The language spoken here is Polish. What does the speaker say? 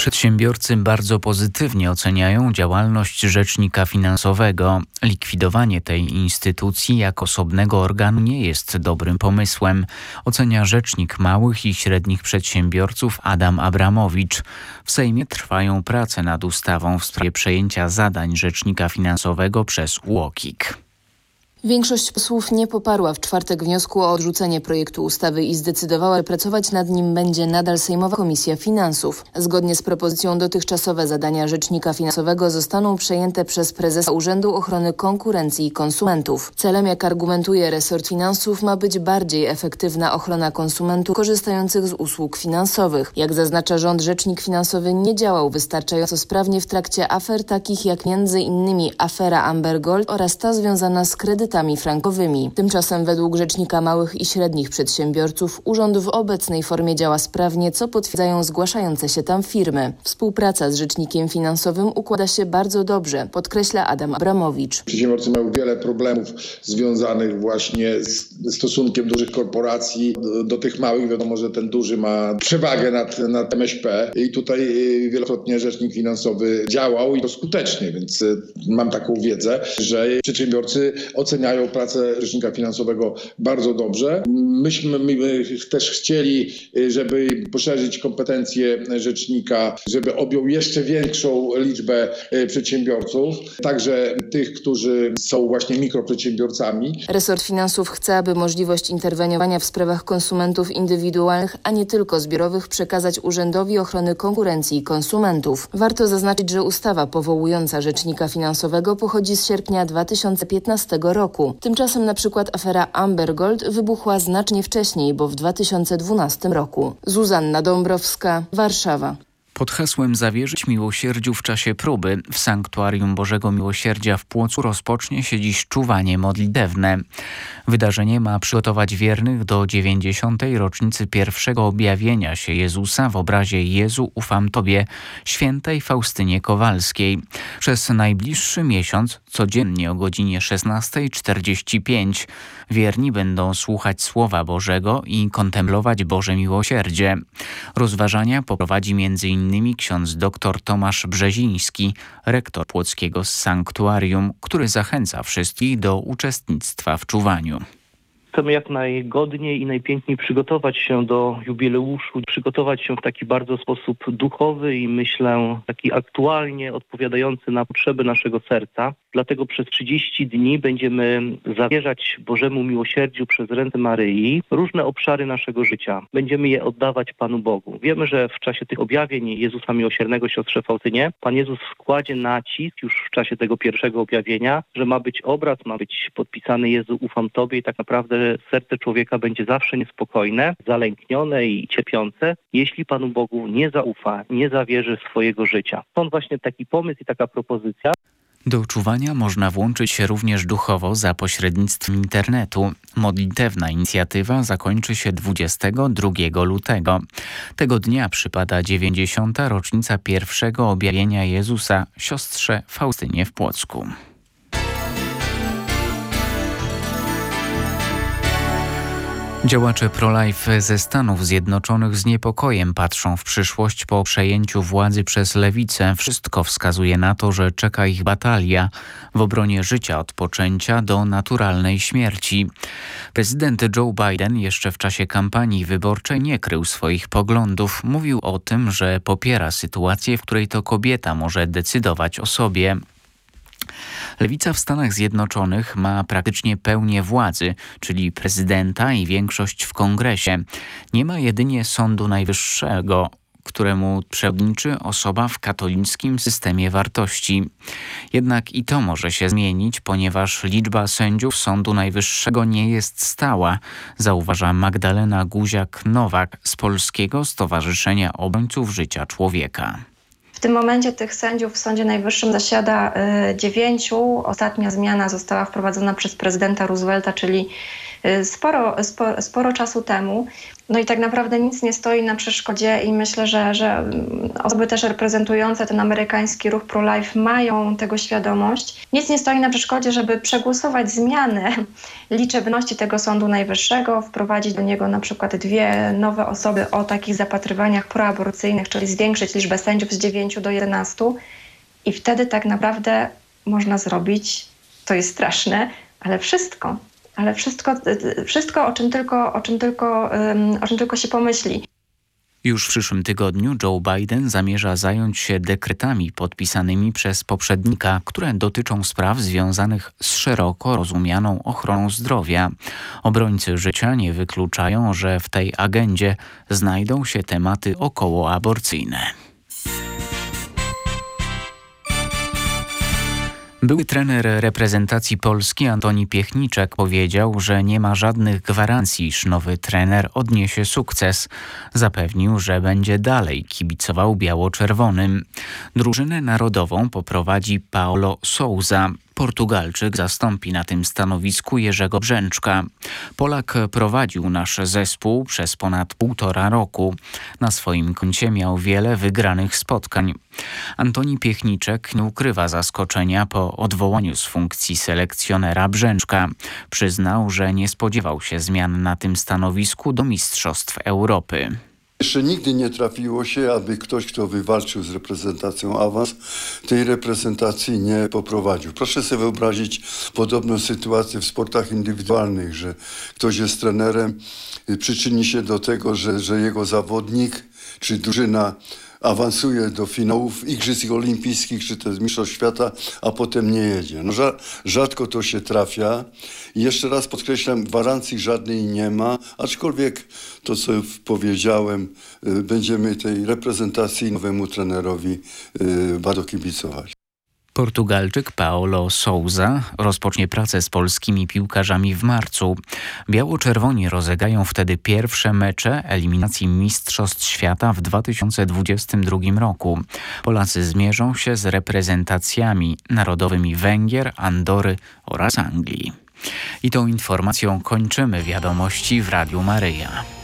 Przedsiębiorcy bardzo pozytywnie oceniają działalność rzecznika finansowego. Likwidowanie tej instytucji jako osobnego organu nie jest dobrym pomysłem, ocenia rzecznik małych i średnich przedsiębiorców Adam Abramowicz. W Sejmie trwają prace nad ustawą w sprawie przejęcia zadań rzecznika finansowego przez UOKiK. Większość posłów nie poparła w czwartek wniosku o odrzucenie projektu ustawy i zdecydowała, że pracować nad nim będzie nadal Sejmowa Komisja Finansów. Zgodnie z propozycją dotychczasowe zadania rzecznika finansowego zostaną przejęte przez prezesa Urzędu Ochrony Konkurencji i Konsumentów. Celem, jak argumentuje resort finansów, ma być bardziej efektywna ochrona konsumentów korzystających z usług finansowych. Jak zaznacza rząd, rzecznik finansowy nie działał wystarczająco sprawnie w trakcie afer takich jak m.in. afera Amber Gold oraz ta związana z kredytami frankowymi. Tymczasem według rzecznika małych i średnich przedsiębiorców urząd w obecnej formie działa sprawnie, co potwierdzają zgłaszające się tam firmy. Współpraca z rzecznikiem finansowym układa się bardzo dobrze, podkreśla Adam Abramowicz. Przedsiębiorcy mają wiele problemów związanych właśnie z stosunkiem dużych korporacji do tych małych. Wiadomo, że ten duży ma przewagę nad MŚP i tutaj wielokrotnie rzecznik finansowy działał i to skutecznie, więc mam taką wiedzę, że przedsiębiorcy oceniają pracę rzecznika finansowego bardzo dobrze. Myśmy też chcieli, żeby poszerzyć kompetencje rzecznika, żeby objął jeszcze większą liczbę przedsiębiorców, także tych, którzy są właśnie mikroprzedsiębiorcami. Resort finansów chce, aby możliwość interweniowania w sprawach konsumentów indywidualnych, a nie tylko zbiorowych, przekazać Urzędowi Ochrony Konkurencji i Konsumentów. Warto zaznaczyć, że ustawa powołująca rzecznika finansowego pochodzi z sierpnia 2015 roku. Tymczasem na przykład afera Amber Gold wybuchła znacznie wcześniej, bo w 2012 roku. Zuzanna Dąbrowska, Warszawa. Pod hasłem Zawierzyć miłosierdziu w czasie próby w Sanktuarium Bożego Miłosierdzia w Płocku rozpocznie się dziś czuwanie modlitewne. Wydarzenie ma przygotować wiernych do 90. rocznicy pierwszego objawienia się Jezusa w obrazie Jezu, ufam Tobie, świętej Faustynie Kowalskiej. Przez najbliższy miesiąc codziennie o godzinie 16:45 wierni będą słuchać Słowa Bożego i kontemplować Boże Miłosierdzie. Rozważania poprowadzi m.in. ksiądz dr Tomasz Brzeziński, rektor płockiego sanktuarium, który zachęca wszystkich do uczestnictwa w czuwaniu. Chcemy jak najgodniej i najpiękniej przygotować się do jubileuszu, przygotować się w taki bardzo sposób duchowy i myślę taki aktualnie odpowiadający na potrzeby naszego serca. Dlatego przez 30 dni będziemy zawierzać Bożemu Miłosierdziu przez ręce Maryi różne obszary naszego życia. Będziemy je oddawać Panu Bogu. Wiemy, że w czasie tych objawień Jezusa Miłosiernego siostrze Faustynie Pan Jezus kładzie nacisk już w czasie tego pierwszego objawienia, że ma być obraz, ma być podpisany Jezu, ufam Tobie i tak naprawdę serce człowieka będzie zawsze niespokojne, zalęknione i cierpiące, jeśli Panu Bogu nie zaufa, nie zawierzy swojego życia. Stąd właśnie taki pomysł i taka propozycja. Do czuwania można włączyć się również duchowo za pośrednictwem internetu. Modlitewna inicjatywa zakończy się 22 lutego. Tego dnia przypada 90. rocznica pierwszego objawienia Jezusa siostrze Faustynie w Płocku. Działacze pro-life ze Stanów Zjednoczonych z niepokojem patrzą w przyszłość po przejęciu władzy przez lewicę. Wszystko wskazuje na to, że czeka ich batalia w obronie życia od poczęcia do naturalnej śmierci. Prezydent Joe Biden jeszcze w czasie kampanii wyborczej nie krył swoich poglądów. Mówił o tym, że popiera sytuację, w której to kobieta może decydować o sobie. Lewica w Stanach Zjednoczonych ma praktycznie pełnię władzy, czyli prezydenta i większość w Kongresie. Nie ma jedynie Sądu Najwyższego, któremu przewodniczy osoba w katolickim systemie wartości. Jednak i to może się zmienić, ponieważ liczba sędziów Sądu Najwyższego nie jest stała, zauważa Magdalena Guziak-Nowak z Polskiego Stowarzyszenia Obrońców Życia Człowieka. W tym momencie tych sędziów w Sądzie Najwyższym zasiada 9. Ostatnia zmiana została wprowadzona przez prezydenta Roosevelta, czyli sporo czasu temu. No i tak naprawdę nic nie stoi na przeszkodzie i myślę, że osoby też reprezentujące ten amerykański ruch pro-life mają tego świadomość. Nic nie stoi na przeszkodzie, żeby przegłosować zmianę liczebności tego Sądu Najwyższego, wprowadzić do niego na przykład 2 nowe osoby o takich zapatrywaniach proaborcyjnych, czyli zwiększyć liczbę sędziów z 9 do 11 i wtedy tak naprawdę można zrobić, to jest straszne, ale wszystko, o czym tylko się pomyśli. Już w przyszłym tygodniu Joe Biden zamierza zająć się dekretami podpisanymi przez poprzednika, które dotyczą spraw związanych z szeroko rozumianą ochroną zdrowia. Obrońcy życia nie wykluczają, że w tej agendzie znajdą się tematy okołoaborcyjne. Były trener reprezentacji Polski Antoni Piechniczek powiedział, że nie ma żadnych gwarancji, iż nowy trener odniesie sukces. Zapewnił, że będzie dalej kibicował biało-czerwonym. Drużynę narodową poprowadzi Paulo Sousa. Portugalczyk zastąpi na tym stanowisku Jerzego Brzęczka. Polak prowadził nasz zespół przez ponad 1,5 roku. Na swoim koncie miał wiele wygranych spotkań. Antoni Piechniczek nie ukrywa zaskoczenia po odwołaniu z funkcji selekcjonera Brzęczka. Przyznał, że nie spodziewał się zmian na tym stanowisku do Mistrzostw Europy. Jeszcze nigdy nie trafiło się, aby ktoś, kto wywalczył z reprezentacją awans, tej reprezentacji nie poprowadził. Proszę sobie wyobrazić podobną sytuację w sportach indywidualnych, że ktoś jest trenerem, przyczyni się do tego, że jego zawodnik czy drużyna awansuje do finałów Igrzysk Olimpijskich czy też Mistrzostw Świata, a potem nie jedzie. No, rzadko to się trafia. I jeszcze raz podkreślam, gwarancji żadnej nie ma, aczkolwiek to, co powiedziałem, będziemy tej reprezentacji nowemu trenerowi bardzo kibicować. Portugalczyk Paulo Sousa rozpocznie pracę z polskimi piłkarzami w marcu. Biało-czerwoni rozegrają wtedy pierwsze mecze eliminacji Mistrzostw Świata w 2022 roku. Polacy zmierzą się z reprezentacjami narodowymi Węgier, Andory oraz Anglii. I tą informacją kończymy wiadomości w Radiu Maryja.